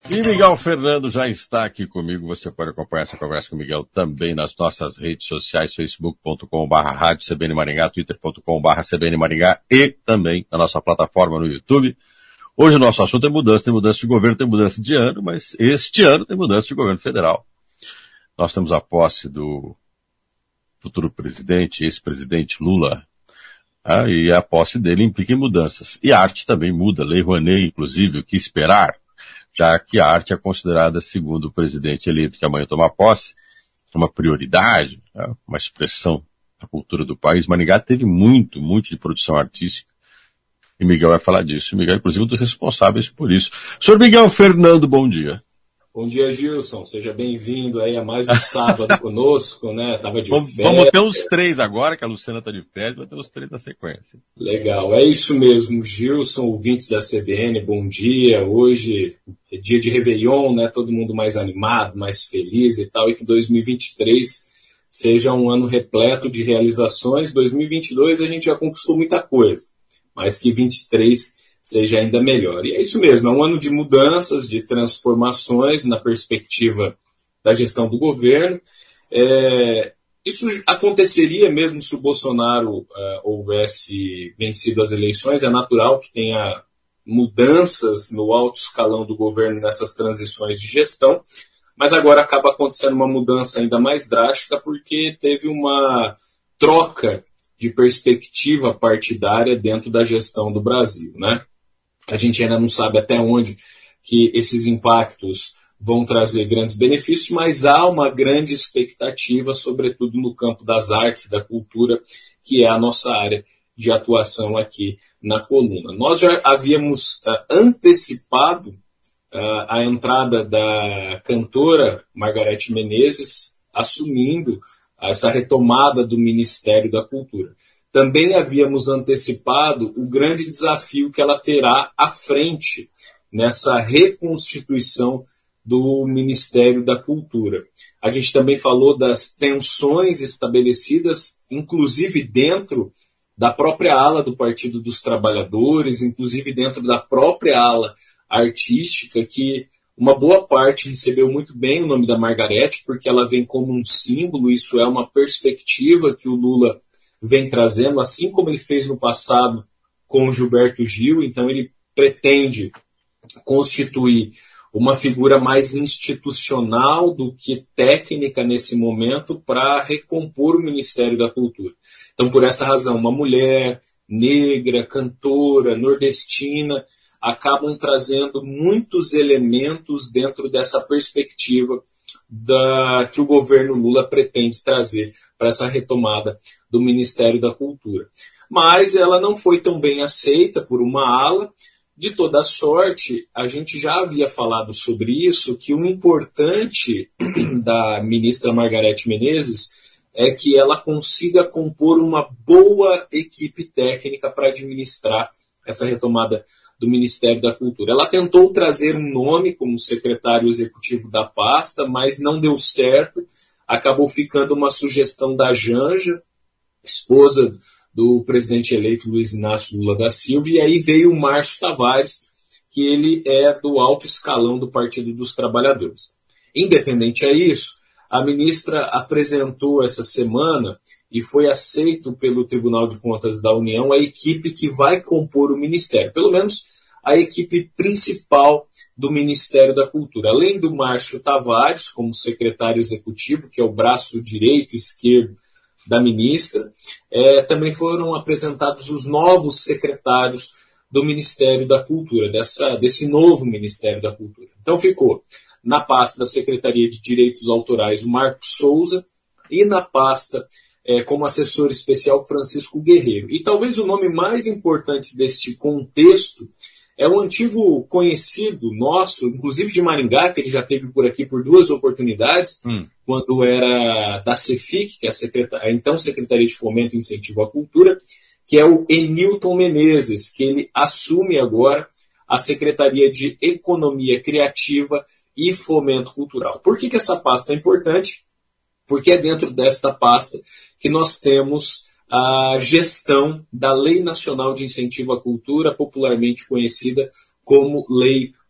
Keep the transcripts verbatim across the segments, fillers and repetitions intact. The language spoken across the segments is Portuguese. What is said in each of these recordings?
E Miguel Fernando já está aqui comigo. Você pode acompanhar essa conversa com o Miguel também nas nossas redes sociais, facebook ponto com barra rádio C B N Maringá, twitter ponto com barra C B N Maringá e também na nossa plataforma no YouTube. Hoje o nosso assunto é mudança, tem mudança de governo, tem mudança de ano, mas este ano tem mudança de governo federal. Nós temos a posse do futuro presidente, ex-presidente Lula, ah, e a posse dele implica em mudanças. E a arte também muda, Lei Rouanet, inclusive, o que esperar, já que a arte é considerada, segundo o presidente eleito que amanhã toma posse, uma prioridade, né, uma expressão da cultura do país. Maringá teve muito, muito de produção artística, e Miguel vai falar disso. Miguel, inclusive, é um dos responsáveis por isso. Senhor Miguel Fernando, bom dia. Bom dia, Gilson. Seja bem-vindo aí a mais um sábado conosco, né? Tava de vamos, férias. Vamos ter os três agora, que a Luciana tá de férias, vai ter os três da sequência. Legal, é isso mesmo, Gilson, ouvintes da C B N, bom dia. Hoje é dia de Réveillon, né? Todo mundo mais animado, mais feliz e tal, e que dois mil e vinte e três seja um ano repleto de realizações. dois mil e vinte e dois a gente já conquistou muita coisa, mas que vinte e três seja ainda melhor. E é isso mesmo, é um ano de mudanças, de transformações na perspectiva da gestão do governo. É, isso aconteceria mesmo se o Bolsonaro uh, houvesse vencido as eleições. É natural que tenha mudanças no alto escalão do governo nessas transições de gestão, mas agora acaba acontecendo uma mudança ainda mais drástica porque teve uma troca de perspectiva partidária dentro da gestão do Brasil, né? A gente ainda não sabe até onde que esses impactos vão trazer grandes benefícios, mas há uma grande expectativa, sobretudo no campo das artes e da cultura, que é a nossa área de atuação aqui na coluna. Nós já havíamos uh, antecipado uh, a entrada da cantora Margareth Menezes, assumindo essa retomada do Ministério da Cultura. Também havíamos antecipado o grande desafio que ela terá à frente nessa reconstituição do Ministério da Cultura. A gente também falou das tensões estabelecidas, inclusive dentro da própria ala do Partido dos Trabalhadores, inclusive dentro da própria ala artística, que uma boa parte recebeu muito bem o nome da Margareth, porque ela vem como um símbolo, isso é uma perspectiva que o Lula vem trazendo, assim como ele fez no passado com o Gilberto Gil. Então ele pretende constituir uma figura mais institucional do que técnica nesse momento para recompor o Ministério da Cultura. Então, por essa razão, uma mulher negra, cantora, nordestina, acabam trazendo muitos elementos dentro dessa perspectiva da, que o governo Lula pretende trazer para essa retomada do Ministério da Cultura. Mas ela não foi tão bem aceita por uma ala. De toda sorte, a gente já havia falado sobre isso, que o importante da ministra Margareth Menezes é que ela consiga compor uma boa equipe técnica para administrar essa retomada do Ministério da Cultura. Ela tentou trazer um nome como secretário executivo da pasta, mas não deu certo. Acabou ficando uma sugestão da Janja, esposa do presidente eleito Luiz Inácio Lula da Silva, e aí veio o Márcio Tavares, que ele é do alto escalão do Partido dos Trabalhadores. Independente a isso, a ministra apresentou essa semana e foi aceito pelo Tribunal de Contas da União a equipe que vai compor o Ministério, pelo menos a equipe principal do Ministério da Cultura. Além do Márcio Tavares, como secretário executivo, que é o braço direito e esquerdo da ministra, é, também foram apresentados os novos secretários do Ministério da Cultura, dessa, desse novo Ministério da Cultura. Então ficou na pasta da Secretaria de Direitos Autorais o Marcos Souza e na pasta é, como assessor especial Francisco Guerreiro. E talvez o nome mais importante deste contexto é um antigo conhecido nosso, inclusive de Maringá, que ele já teve por aqui por duas oportunidades, hum. quando era da CEFIC, que é a, Secreta- a então Secretaria de Fomento e Incentivo à Cultura, que é o Enilton Menezes, que ele assume agora a Secretaria de Economia Criativa e Fomento Cultural. Por que, que essa pasta é importante? Porque é dentro desta pasta que nós temos a gestão da Lei Nacional de Incentivo à Cultura, popularmente conhecida como Lei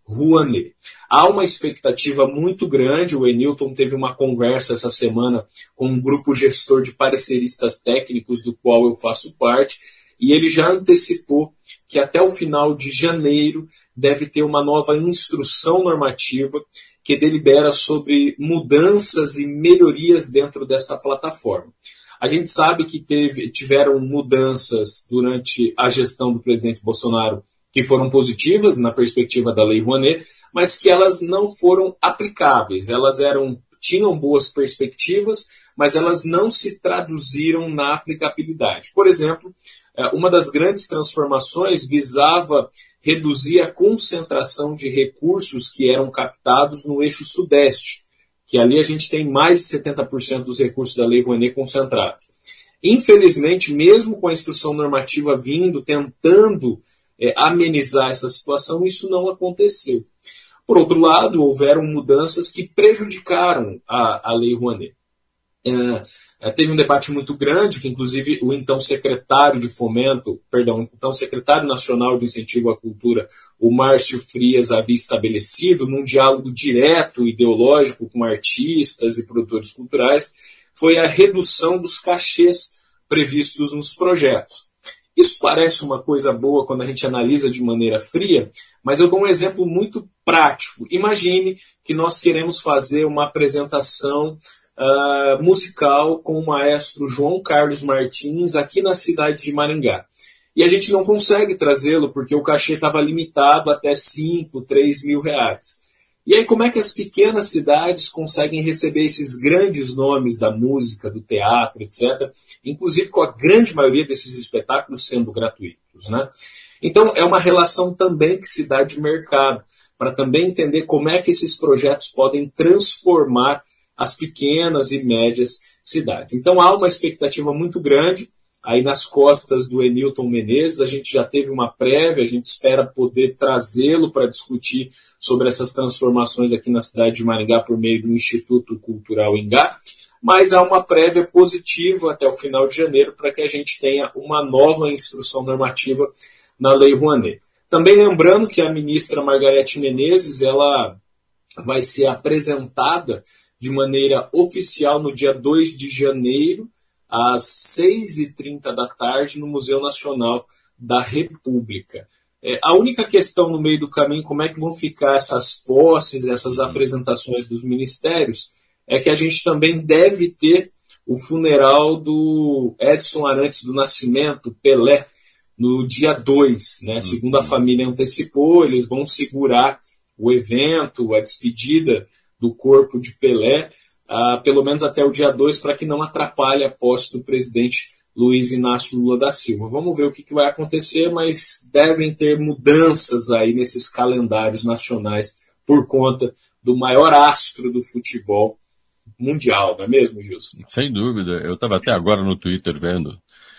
Rouanet. Há uma expectativa muito grande, o Enilton teve uma conversa essa semana com um grupo gestor de pareceristas técnicos, do qual eu faço parte, e ele já antecipou que até o final de janeiro deve ter uma nova instrução normativa que delibera sobre mudanças e melhorias dentro dessa plataforma. A gente sabe que teve, tiveram mudanças durante a gestão do presidente Bolsonaro que foram positivas na perspectiva da Lei Rouanet, mas que elas não foram aplicáveis. Elas eram, tinham boas perspectivas, mas elas não se traduziram na aplicabilidade. Por exemplo, uma das grandes transformações visava reduzir a concentração de recursos que eram captados no eixo sudeste, que ali a gente tem mais de setenta por cento dos recursos da Lei Rouanet concentrados. Infelizmente, mesmo com a instrução normativa vindo, tentando é, amenizar essa situação, isso não aconteceu. Por outro lado, houveram mudanças que prejudicaram a, a Lei Rouanet. É, é, teve um debate muito grande, que inclusive o então secretário de Fomento, perdão, o então secretário nacional de Incentivo à Cultura, o Márcio Frias, havia estabelecido num diálogo direto ideológico com artistas e produtores culturais, foi a redução dos cachês previstos nos projetos. Isso parece uma coisa boa quando a gente analisa de maneira fria, mas eu dou um exemplo muito prático. Imagine que nós queremos fazer uma apresentação uh, musical com o maestro João Carlos Martins aqui na cidade de Maringá. E a gente não consegue trazê-lo porque o cachê estava limitado até cinco, três mil reais. E aí como é que as pequenas cidades conseguem receber esses grandes nomes da música, do teatro, etcétera, inclusive com a grande maioria desses espetáculos sendo gratuitos, né? Então é uma relação também que se dá de mercado, para também entender como é que esses projetos podem transformar as pequenas e médias cidades. Então há uma expectativa muito grande. Aí nas costas do Enilton Menezes, a gente já teve uma prévia, a gente espera poder trazê-lo para discutir sobre essas transformações aqui na cidade de Maringá por meio do Instituto Cultural Ingá, mas há uma prévia positiva até o final de janeiro para que a gente tenha uma nova instrução normativa na Lei Rouanet. Também lembrando que a ministra Margarete Menezes ela vai ser apresentada de maneira oficial no dia dois de janeiro, às seis e trinta da tarde, no Museu Nacional da República. É, a única questão no meio do caminho, como é que vão ficar essas posses, essas apresentações dos ministérios, é que a gente também deve ter o funeral do Edson Arantes do Nascimento, Pelé, no dia dois. Né? Segundo a família antecipou, eles vão segurar o evento, a despedida do corpo de Pelé, Uh, pelo menos até o dia dois, para que não atrapalhe a posse do presidente Luiz Inácio Lula da Silva. Vamos ver o que, que vai acontecer, mas devem ter mudanças aí nesses calendários nacionais por conta do maior astro do futebol mundial, não é mesmo, Gilson? Sem dúvida. Eu estava até agora no Twitter vendo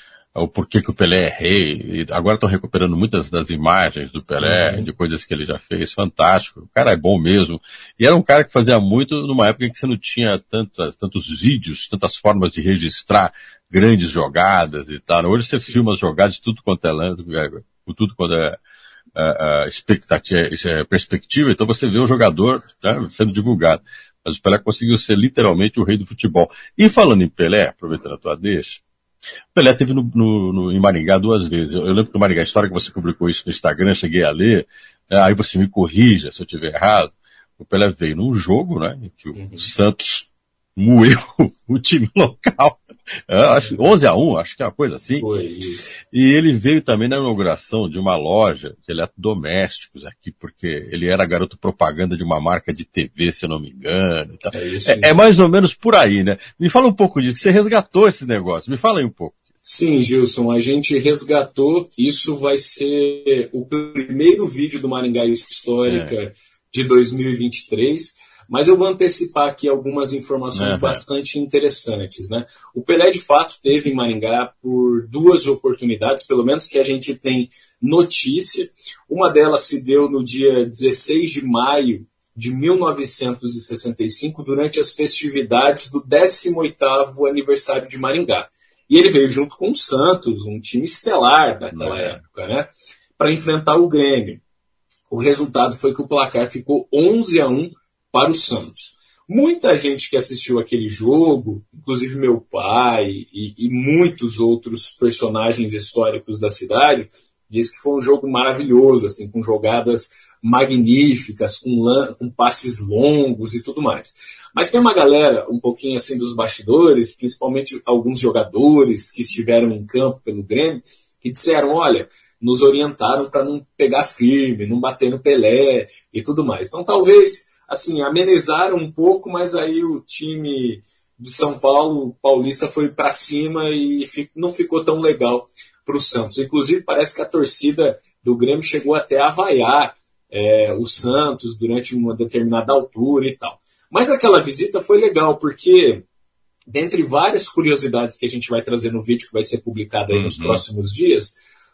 o porquê que o Pelé é rei, e agora estão recuperando muitas das imagens do Pelé, uhum. de coisas que ele já fez, fantástico, o cara é bom mesmo, e era um cara que fazia muito numa época em que você não tinha tantas, tantos vídeos, tantas formas de registrar grandes jogadas e tal. Hoje você filma as jogadas de tudo quanto é lance, tudo quanto é, é, é, expectativa, é perspectiva, então você vê o jogador, né, sendo divulgado. Mas o Pelé conseguiu ser literalmente o rei do futebol. E falando em Pelé, aproveitando a tua deixa, o Pelé teve no, no, no, em Maringá duas vezes. Eu, eu lembro que no Maringá, a história que você publicou isso no Instagram, cheguei a ler, é, aí você me corrija se eu estiver errado. O Pelé veio num jogo, né, em que o uhum. Santos moeu o time local. É, acho, onze a um, acho que é uma coisa assim. Foi isso. E ele veio também na inauguração de uma loja de eletrodomésticos aqui, porque ele era garoto propaganda de uma marca de T V, se eu não me engano. Tá. É, isso, é, é mais ou menos por aí, né? Me fala um pouco disso, que você resgatou esse negócio. Me fala aí um pouco. Sim, Gilson, a gente resgatou. Isso vai ser o primeiro vídeo do Maringá Histórica é. de dois mil e vinte e três. Mas eu vou antecipar aqui algumas informações uhum. bastante interessantes, né? O Pelé, de fato, teve em Maringá por duas oportunidades, pelo menos que a gente tem notícia. Uma delas se deu no dia dezesseis de maio de mil novecentos e sessenta e cinco, durante as festividades do décimo oitavo aniversário de Maringá. E ele veio junto com o Santos, um time estelar daquela uhum. época, né? Para enfrentar o Grêmio. o resultado foi que o placar ficou onze a um para o Santos. Muita gente que assistiu aquele jogo, inclusive meu pai e, e muitos outros personagens históricos da cidade, diz que foi um jogo maravilhoso, assim, com jogadas magníficas, com, lan- com passes longos e tudo mais. Mas tem uma galera um pouquinho assim dos bastidores, principalmente alguns jogadores que estiveram em campo pelo Grêmio, que disseram, olha, nos orientaram para não pegar firme, não bater no Pelé e tudo mais. Então talvez, assim, amenizaram um pouco, mas aí o time de São Paulo, o Paulista, foi para cima e fi- não ficou tão legal para o Santos. Inclusive parece que a torcida do Grêmio chegou até a vaiar é, o Santos durante uma determinada altura e tal. Mas aquela visita foi legal, porque, dentre várias curiosidades que a gente vai trazer no vídeo que vai ser publicado aí nos Uhum. próximos dias,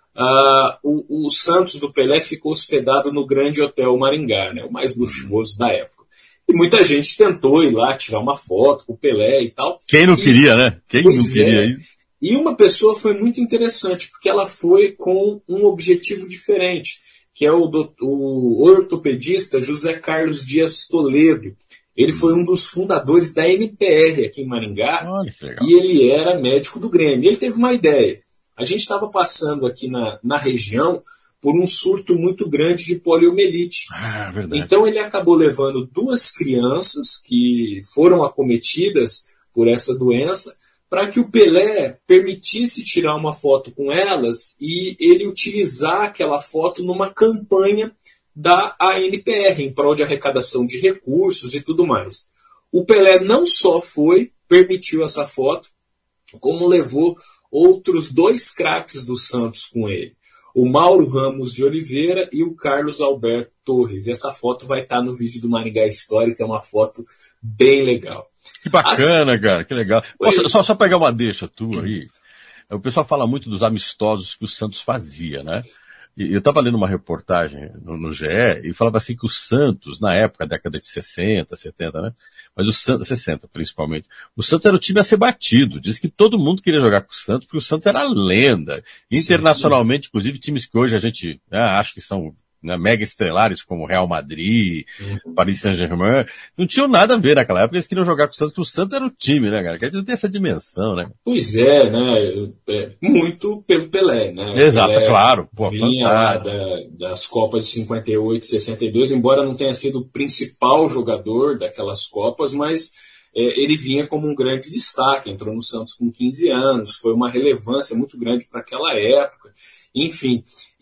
uh, o, o Santos do Pelé ficou hospedado no Grande Hotel Maringá, né, o mais luxuoso da época. E muita gente tentou ir lá tirar uma foto com o Pelé e tal. Quem não E, queria, né? Quem não pois queria é, isso? e uma pessoa foi muito interessante, porque ela foi com um objetivo diferente, que é o, do, o ortopedista José Carlos Dias Toledo. Ele foi um dos fundadores da N P R aqui em Maringá, Olha que legal. e ele era médico do Grêmio. Ele teve uma ideia. A gente estava passando aqui na, na região por um surto muito grande de poliomielite. Ah, verdade. Então ele acabou levando duas crianças que foram acometidas por essa doença, para que o Pelé permitisse tirar uma foto com elas e ele utilizar aquela foto numa campanha da A N P R, em prol de arrecadação de recursos e tudo mais. O Pelé não só foi, permitiu essa foto, como levou outros dois craques do Santos com ele. O Mauro Ramos de Oliveira e o Carlos Alberto Torres. E essa foto vai estar no vídeo do Maringá Histórico, é uma foto bem legal. Que bacana, As... cara, que legal. Posso, só, só pegar uma deixa tua aí. O pessoal fala muito dos amistosos que o Santos fazia, né? E eu estava lendo uma reportagem no, no G E e falava assim que o Santos, na época, década de sessenta, setenta, né? Mas o Santos, sessenta principalmente, o Santos era o time a ser batido. Diz que todo mundo queria jogar com o Santos, porque o Santos era lenda. Internacionalmente, inclusive, times que hoje a gente né, acha que são né, mega estrelares, como Real Madrid, uhum. Paris Saint-Germain, não tinham nada a ver naquela época, eles queriam jogar com o Santos, porque o Santos era o time, né, cara? Que a gente não tem essa dimensão, né? Pois é, né? É, muito pelo Pelé, né? Exato, Pelé claro. Pô, vinha lá da, das Copas de cinquenta e oito, sessenta e dois, embora não tenha sido o principal jogador daquelas Copas, mas é, ele vinha como um grande destaque, entrou no Santos com quinze anos, foi uma relevância muito grande para aquela época. Enfim,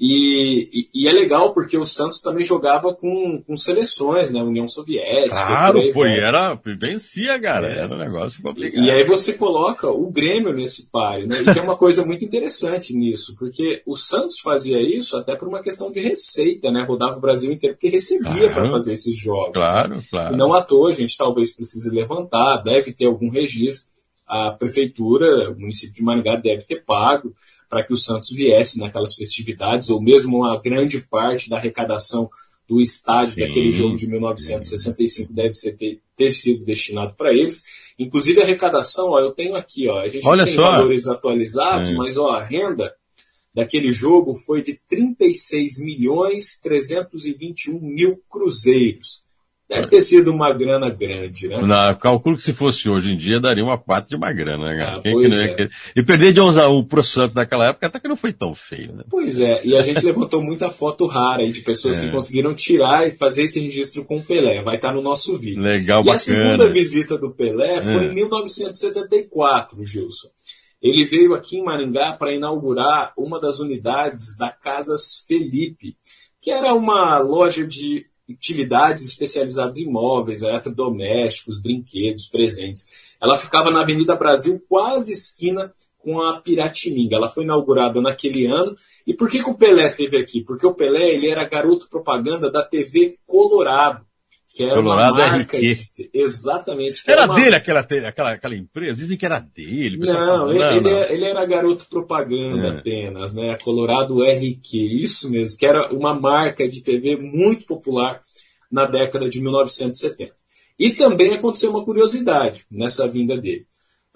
e, e, e é legal porque o Santos também jogava com, com seleções, né? União Soviética. Claro, aí, pô, e era, vencia, cara, é. Era um negócio complicado. E, e aí você coloca o Grêmio nesse páreo, né? E tem uma coisa muito interessante nisso, porque o Santos fazia isso até por uma questão de receita, né? Rodava o Brasil inteiro porque recebia para fazer esses jogos. Claro, né? claro. E não à toa, a gente talvez precise levantar, deve ter algum registro. A prefeitura, o município de Maringá deve ter pago para que o Santos viesse naquelas festividades, ou mesmo uma grande parte da arrecadação do estádio sim, daquele jogo de mil novecentos e sessenta e cinco sim. deve ser, ter, ter sido destinado para eles. Inclusive a arrecadação, ó, eu tenho aqui, ó, a gente Olha não tem só. valores atualizados, é. mas ó, a renda daquele jogo foi de trinta e seis milhões trezentos e vinte e um mil cruzeiros. Deve ter sido uma grana grande, né? Na, calculo que se fosse hoje em dia, daria uma parte de uma grana, né, cara? Ah, Quem que não é. ia... E perder de onze a um pro Santos naquela época até que não foi tão feio, né? Pois é, e a gente levantou muita foto rara aí de pessoas é. que conseguiram tirar e fazer esse registro com o Pelé. Vai estar no nosso vídeo. Legal, e bacana. a segunda visita do Pelé foi é. em mil novecentos e setenta e quatro, Gilson. Ele veio aqui em Maringá para inaugurar uma das unidades da Casas Felipe, que era uma loja de utilidades especializadas em móveis, eletrodomésticos, brinquedos, presentes. Ela ficava na Avenida Brasil, quase esquina com a Piratininga. Ela foi inaugurada naquele ano. E por que, que o Pelé esteve aqui? Porque o Pelé ele era garoto propaganda da T V Colorado, que era Colorado uma marca R Q. De... Exatamente. Era, era uma... dele aquela, aquela, aquela empresa? Dizem que era dele. Não, fala, ele, não, ele, não. ele era garoto propaganda é. apenas, né? Colorado R Q, isso mesmo, que era uma marca de T V muito popular na década de mil novecentos e setenta. E também aconteceu uma curiosidade nessa vinda dele.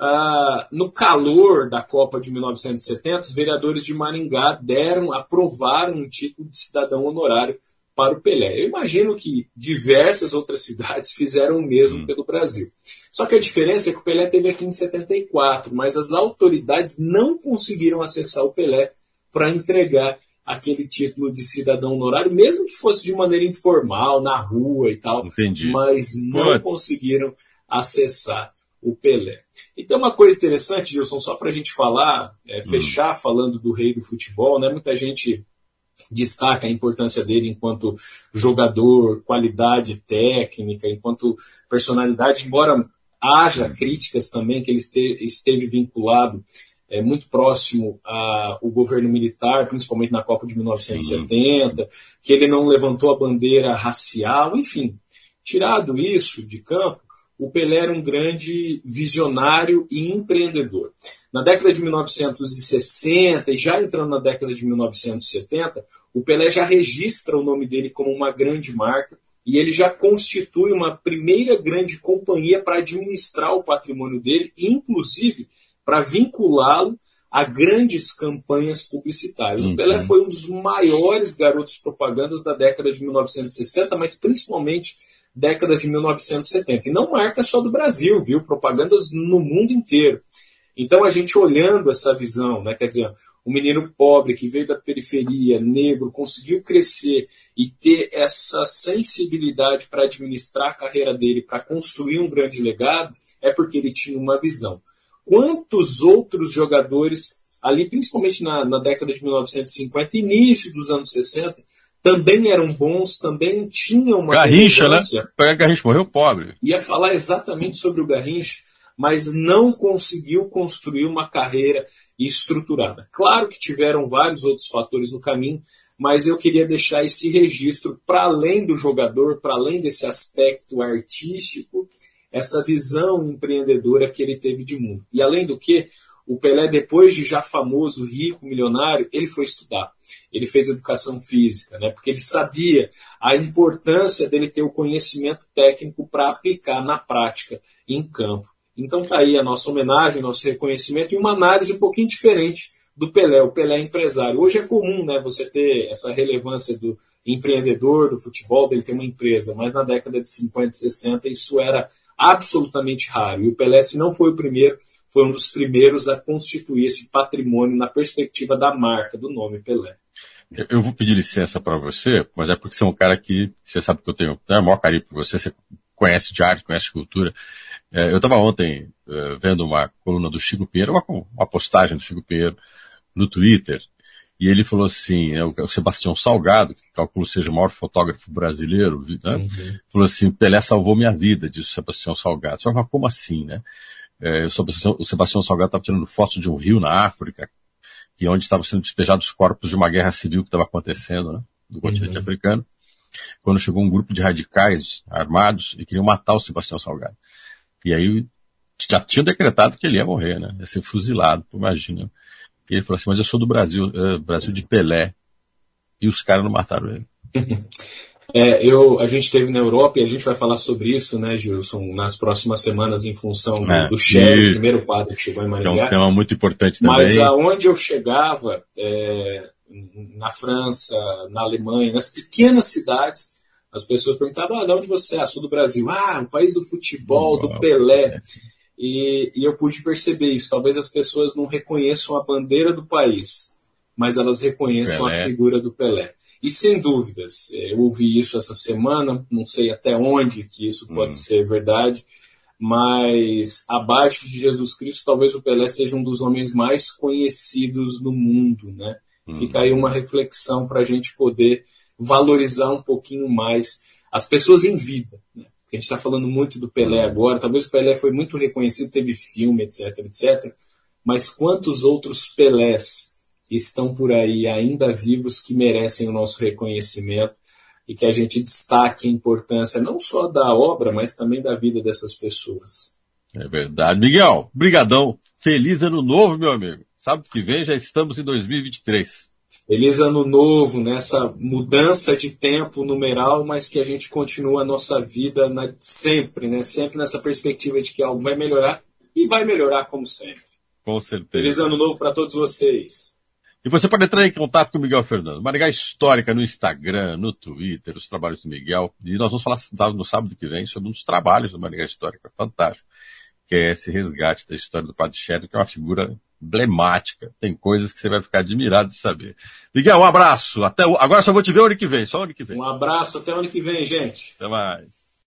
Ah, no calor da Copa de mil novecentos e setenta, os vereadores de Maringá deram, aprovaram um título de cidadão honorário para o Pelé. Eu imagino que diversas outras cidades fizeram o mesmo hum. pelo Brasil. Só que a diferença é que o Pelé teve aqui em setenta e quatro, mas as autoridades não conseguiram acessar o Pelé para entregar aquele título de cidadão honorário, mesmo que fosse de maneira informal, na rua e tal. Entendi. Mas não Pô. conseguiram acessar o Pelé. Então, uma coisa interessante, Gilson, só para a gente falar, é, fechar hum. falando do rei do futebol, né? Muita gente destaca a importância dele enquanto jogador, qualidade técnica, enquanto personalidade, embora haja críticas também que ele este, esteve vinculado é, muito próximo ao governo militar, principalmente na Copa de mil novecentos e setenta, sim, sim. que ele não levantou a bandeira racial, enfim. Tirado isso de campo, o Pelé era um grande visionário e empreendedor. Na década de mil novecentos e sessenta e já entrando na década de mil novecentos e setenta, o Pelé já registra o nome dele como uma grande marca e ele já constitui uma primeira grande companhia para administrar o patrimônio dele e, inclusive, para vinculá-lo a grandes campanhas publicitárias. Uhum. O Pelé foi um dos maiores garotos propagandas da década de mil novecentos e sessenta, mas principalmente década de mil novecentos e setenta. E não marca só do Brasil, viu? Propagandas no mundo inteiro. Então, a gente olhando essa visão, né, quer dizer, um menino pobre que veio da periferia, negro, conseguiu crescer e ter essa sensibilidade para administrar a carreira dele, para construir um grande legado, é porque ele tinha uma visão. Quantos outros jogadores, ali principalmente na, na década de mil novecentos e cinquenta, início dos anos sessenta, também eram bons, também tinham uma Garrincha, relevância. Né? Pega Garrincha, morreu pobre. Ia falar exatamente sobre o Garrincha, mas não conseguiu construir uma carreira estruturada. Claro que tiveram vários outros fatores no caminho, mas eu queria deixar esse registro para além do jogador, para além desse aspecto artístico, essa visão empreendedora que ele teve de mundo. E além do que, o Pelé, depois de já famoso, rico, milionário, ele foi estudar. Ele fez educação física, né? Porque ele sabia a importância dele ter o conhecimento técnico para aplicar na prática, em campo. Então está aí a nossa homenagem, nosso reconhecimento e uma análise um pouquinho diferente do Pelé. O Pelé é empresário. Hoje é comum, né, você ter essa relevância do empreendedor, do futebol, dele ter uma empresa, mas na década de cinquenta e sessenta isso era absolutamente raro. E o Pelé, se não foi o primeiro, foi um dos primeiros a constituir esse patrimônio na perspectiva da marca, do nome Pelé. Eu vou pedir licença para você, mas é porque você é um cara que, você sabe que eu tenho né, o maior carinho por você, você conhece de arte, conhece cultura. É, eu estava ontem uh, vendo uma coluna do Chico Pinheiro, uma, uma postagem do Chico Pinheiro no Twitter, e ele falou assim, né, o Sebastião Salgado, que calculo seja o maior fotógrafo brasileiro, né, uhum. falou assim, Pelé salvou minha vida, disse o Sebastião Salgado. Só que como assim, né? É, o, Sebastião, o Sebastião Salgado estava tirando fotos de um rio na África, que onde estavam sendo despejados os corpos de uma guerra civil que estava acontecendo, né, no continente uhum. africano, quando chegou um grupo de radicais armados e queriam matar o Sebastião Salgado. E aí já tinham decretado que ele ia morrer, né? Ia ser fuzilado, imagina. E ele falou assim, mas eu sou do Brasil, uh, Brasil de Pelé. E os caras não mataram ele. É, eu, a gente esteve na Europa e a gente vai falar sobre isso, né, Gilson, nas próximas semanas em função do, é, do Shell, o primeiro quadro que chegou em Maringá. É um tema muito importante também. Mas aonde eu chegava, é, na França, na Alemanha, nas pequenas cidades, as pessoas perguntavam, ah, de onde você é? Ah, sou do Brasil. Ah, o país do futebol, do Pelé. E, e eu pude perceber isso. Talvez as pessoas não reconheçam a bandeira do país, mas elas reconheçam Pelé. A figura do Pelé. E sem dúvidas, eu ouvi isso essa semana, não sei até onde que isso pode hum. ser verdade, mas abaixo de Jesus Cristo, talvez o Pelé seja um dos homens mais conhecidos no mundo, né? Hum. Fica aí uma reflexão para a gente poder valorizar um pouquinho mais as pessoas em vida, né? A gente está falando muito do Pelé agora, talvez o Pelé foi muito reconhecido, teve filme, etc, etc, mas quantos outros Pelés estão por aí ainda vivos que merecem o nosso reconhecimento e que a gente destaque a importância não só da obra, mas também da vida dessas pessoas. É verdade. Miguel, brigadão. Feliz ano novo, meu amigo. Sábado que vem já estamos em dois mil e vinte e três. Feliz ano novo, nessa mudança de tempo numeral, mas que a gente continua a nossa vida na, sempre, né? Sempre nessa perspectiva de que algo vai melhorar e vai melhorar como sempre. Com certeza. Feliz ano novo para todos vocês. E você pode entrar em contato com o Miguel Fernando. Maringá Histórica no Instagram, no Twitter, os trabalhos do Miguel. E nós vamos falar no sábado que vem sobre um dos trabalhos do Maringá Histórica, fantástico, que é esse resgate da história do Padre Shério, que é uma figura emblemática. Tem coisas que você vai ficar admirado de saber. Miguel, um abraço. Até o... Agora só vou te ver o ano que vem, só o ano que vem. Um abraço, até o ano que vem, gente. Até mais.